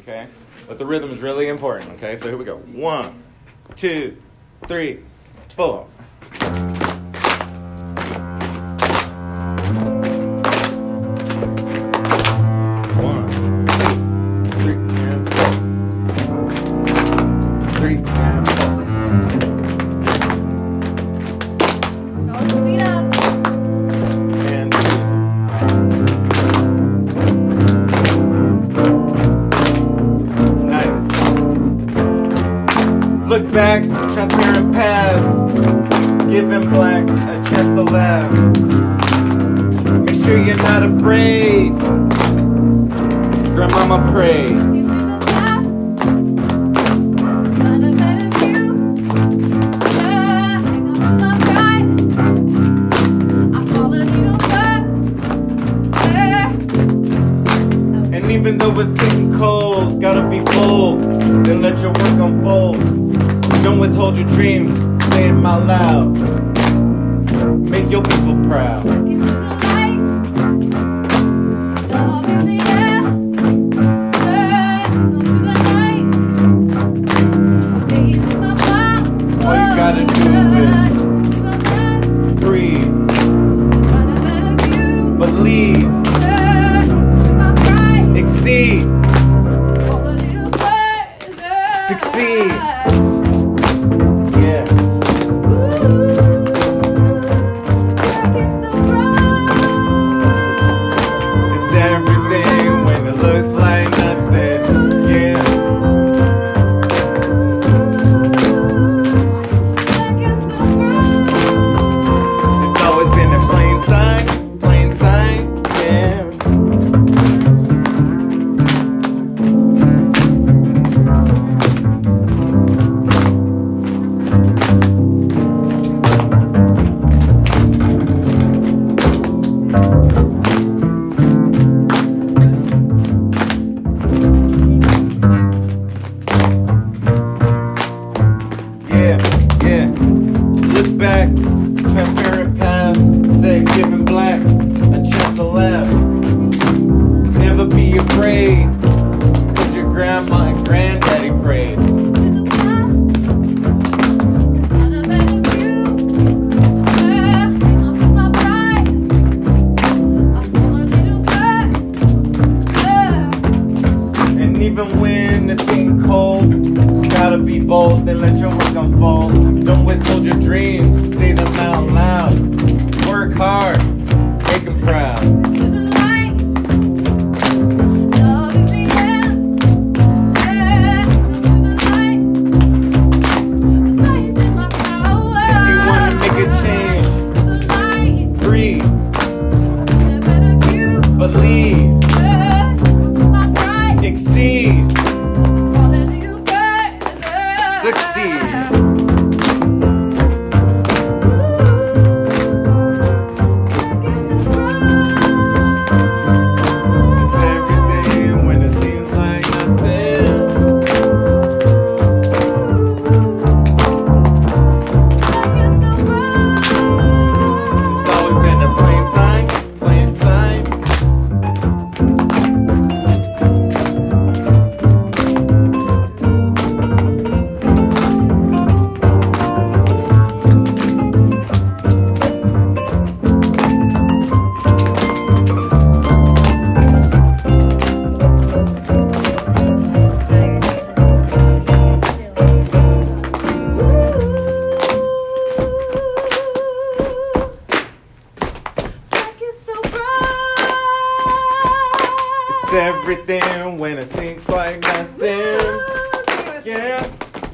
okay? But the rhythm is really important, okay? So here we go. 1, 2, 3, 4. Look back, transparent past, giving black a chance to laugh. Make sure you're not afraid. Grandmama prayed. Into the past, find a better view. Hang on to my pride. I followed your path. And even though it's getting cold, gotta be bold, then let your work unfold. Don't withhold your dreams, say them out loud. Make your people proud. Into the light, love in the air. Turn onto the night. Days in my mind. All you gotta do is breathe, Find a better view. believe, Turn onto my pride. exceed, Walk a little further. succeed. Yeah. It's everything when it looks like nothing. Yeah. It's always been in plain sight, yeah. Yeah. Look back, transparent past, said giving black a chance to laugh. Never be afraid, cause your grandma and granddaddy prayed. And even when it's getting cold, gotta be bold, then let your work unfold. Don't withhold your dreams, say them out loud. Work hard, make them proud. If you wanna make a change, breathe, believe, exceed, succeed. It's everything when it seems like nothing. It's always been a plain sight, plain sight. It's everything when it seems like nothing. Yeah.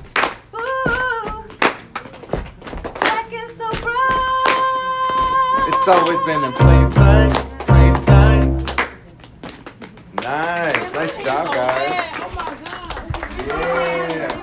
It's always been in plain sight, plain sight. Nice job, guys. Oh my God. Yeah.